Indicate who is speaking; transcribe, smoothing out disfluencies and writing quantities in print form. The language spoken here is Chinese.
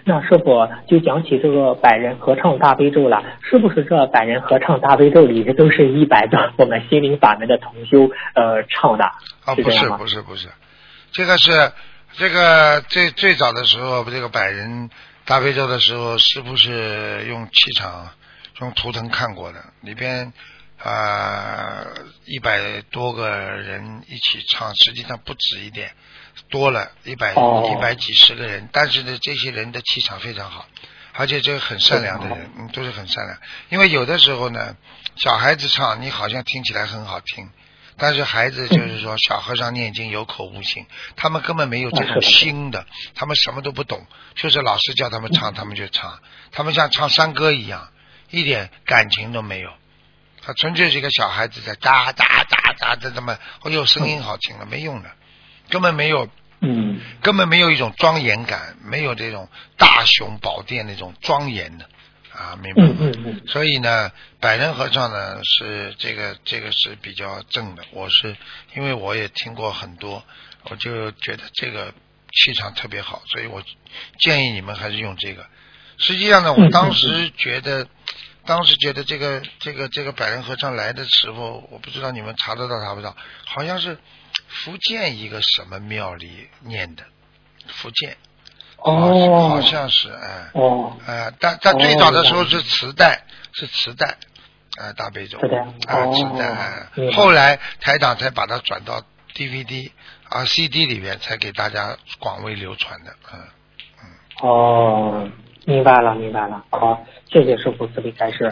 Speaker 1: 那师傅就讲起这个百人合唱大悲咒了，是不是这百人合唱大悲咒里都是100个我们心灵法门的同修唱的？
Speaker 2: 不是，这个最早的时候，这个百人大悲咒的时候，师父是用气场、用图腾看过的，里边100多个人一起唱，实际上不止一点，多了100几十个人，但是呢，这些人的气场非常好，而且这个很善良的人，都是很善良。因为有的时候呢，小孩子唱，你好像听起来很好听。但是孩子就是说小和尚念经有口无心，他们根本没有这种心的，他们什么都不懂，就是老师叫他们唱他们就唱，他们像唱山歌一样，一点感情都没有，他纯粹是一个小孩子在哒哒哒哒的，那么声音好听了，没用的，根本没有一种庄严感，没有这种大雄宝殿那种庄严的明白吗？所以呢，百人合唱呢是这个是比较正的。因为我也听过很多，我就觉得这个气场特别好，所以我建议你们还是用这个。实际上呢，我当时觉得这个百人合唱来的时候，我不知道你们查不到，好像是福建一个什么庙里念的，福建。好像是但最早的时候是磁带，大悲咒，磁带，后来台长才把它转到 DVD CD 里面，才给大家广为流传的。
Speaker 1: 明白了，好，谢谢师父慈悲开示。